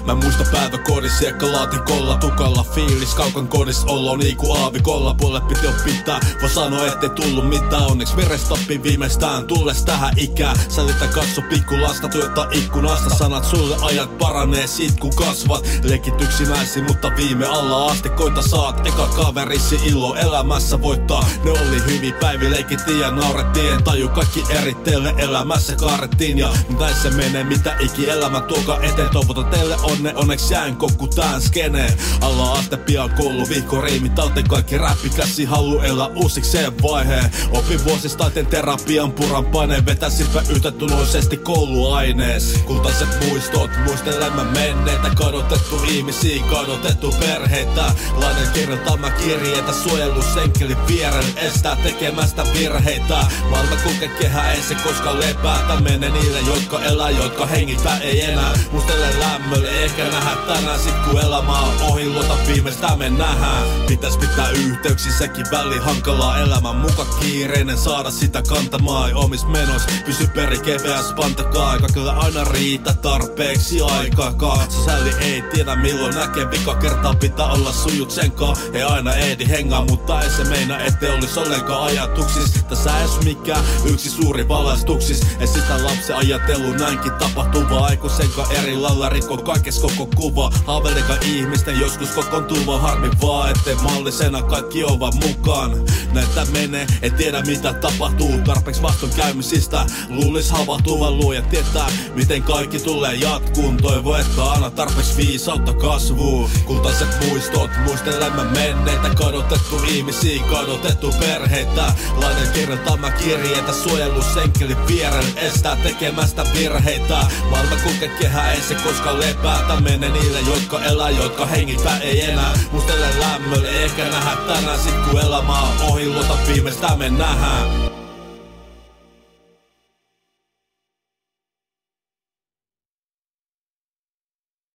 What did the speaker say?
Mä muistan päiväkodissa hiekkalaatikolla, tukalla fiilis, kaukan kodissa olo niinku aavikolla. Puolet piti opittaa, voi sanoa ettei tullut mitään. Onneksi verestappi viimeistään tulles tähän ikään. Sälitä katso pikkulasta, tuijottaa ikkunasta. Sanat sulle ajat paranee sit kun kasvat. Leikit yksinäisiin, mutta viime alla asti koita saat. Eka kaverissi ilo elämässä voittaa. Ne oli hyviä päiviä, leikittiin ja naurettiin. Taju kaikki eritteelle elämässä kaarettiin. Ja näin se menee, mitä iki elämä tuokaa eteen. Toivotan teille onneksi jäin kokku tän skeneen. Alla aste pian koulu, vihko riimit talteen. Kaikki räppikäsi halu elää uusikseen vaiheen. Opin vuosista taiteen terapian puran paineen. Vetäsipä yhtätuloisesti kouluainees. Kultaiset muistot, muistelemme menneitä. Kadotettu ihmisiä, kadotettu perheitä. Lainan kirjoitan mä kirjeitä. Suojelusenkelin vierellä estää tekemästä virheitä. Maailma kulkee kehä, ei se koskaan lepää. Tää menee niille, jotka elää, jotka hengitä ei enää. Muistele lämmölle, ehkä nähdä tänään. Sit kun elämä on ohi, luota viimeistään me nähdään. Pitäis pitää yhteyksiä, sekin väli hankalaa. Elämän muka kiireinen, saada sitä kantamaan omis menois. Pysy peri keveäs, pantakaa. Kaikille aina riitä tarpeeksi aikaakaan. Sisälli ei tiedä milloin näkee. Vika kertaa pitää olla sujut senkaan. Ei aina ehdi hengaa, mutta ei se meina ettei olis ollenkaan ajatuksis. Tässä ees mikään yksi suuri valaistuksis. Ei sitä lapsen ajatelu näinkin tapahtuu. Vaan aikuisenkaan eri lailla rikko kaikes koko kuva. Haaveilekaan ihmisten joskus kokoontuva. Harmi vaan ettei mallisena kaikki ovat mukaan. Näitä menee, ei tiedä mitä tapahtuu. Tarpeeksi vastoinkäymisistä luulis havahtuvan luoja tietää miten kaikki tulee jatkuun. Toivo että aina tarpeeksi viisautta kasvuu. Kultaiset muistot, muistelemme menneitä. Kadotettu ihmisiä, kadotettu perheitä. Lainan kirjoitan mä kirjeitä. Suojelusenkelin vierellä estää tekemästä virheitä. Maailma kulkee kehä, ei se koskaan lepää. Tää menee niille, jotka elää, jotka hengitä ei enää. Muistele lämmölle, ehkä nähdä tänään. Sit kun elämä on ohi, luota viimeistään me nähdään.